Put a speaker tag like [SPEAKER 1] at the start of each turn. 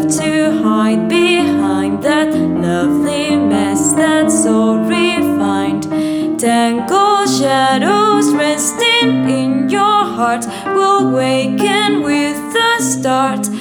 [SPEAKER 1] have to hide behind that lovely mess that's so refined. Tangled shadows resting in your heart will awaken with the start.